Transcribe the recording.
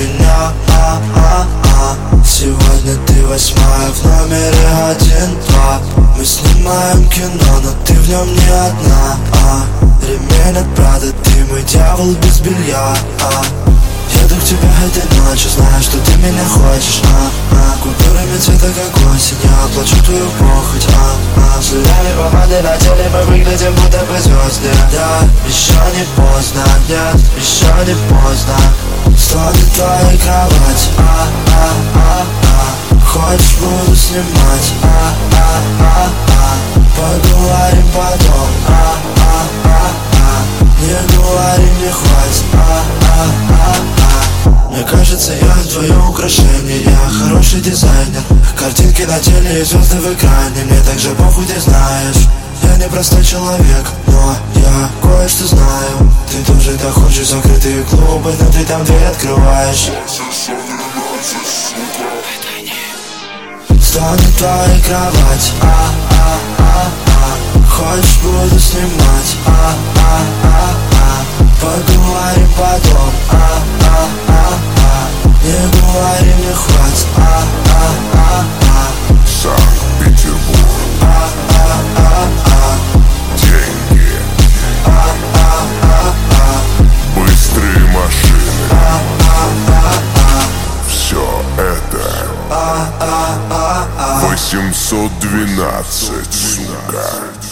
меня. Сегодня ты 8-я в номере 1-2. Мы снимаем кино, но ты в нем не одна. Ремень от Прада, ты мой дьявол без белья. Еду к тебе этой ночью, знаю, что ты меня хочешь. Купюрами цвета как осень, я оплачу твою похоть. Солями помады на теле, мы выглядим будто бы звезды. Да, еще не поздно, нет, еще не поздно. Стонет твоя кровать. Хочешь, буду снимать. Поговорим потом. Не говори, не хватит. Мне кажется, я твое украшение. Я хороший дизайнер. Картинки на теле и звезды в экране. Мне так же похуй, ты знаешь. Я не простой человек, но я кое-что знаю. Ты тоже так хочешь закрытые клубы, но ты там дверь открываешь. Стонет твоя кровать. Хочешь, буду снимать. Поговорим потом. Не говори, мне хватит. Санкт-Петербург. Деньги. Быстрые машины. Все это 812, сука.